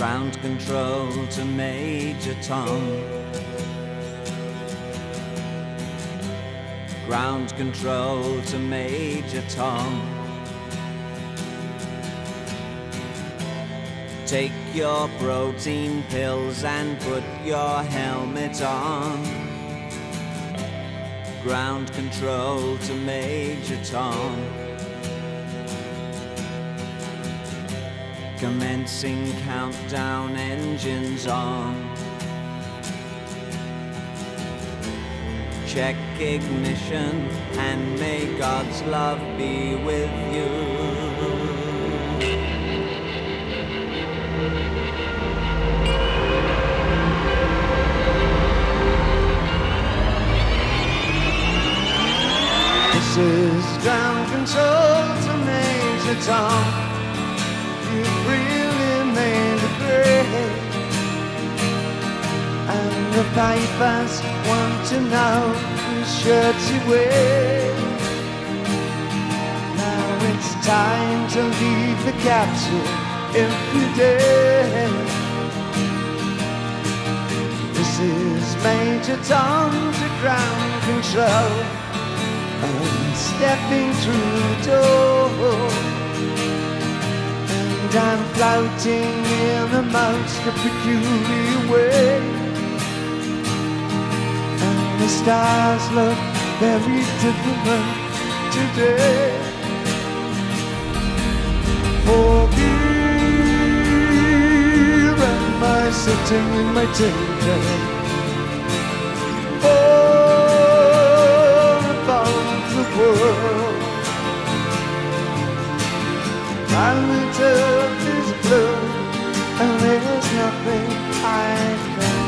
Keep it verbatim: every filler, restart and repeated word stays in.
Ground control to Major Tom. Ground control to Major Tom. Take your protein pills and put your helmet on. Ground control to Major Tom. Commencing countdown, engines on. Check ignition and may God's love be with you. This is ground control to Major Tom. You've really made a grade, and the pipers want to know whose shirt you wear. Now it's time to leave the capsule if you dare. This is Major Tom to ground control. I'm stepping through the door, and I'm floating in a most peculiar way, and the stars look very different today. For here am I sitting in my tent, world. Planet Earth is blue, and there's nothing I can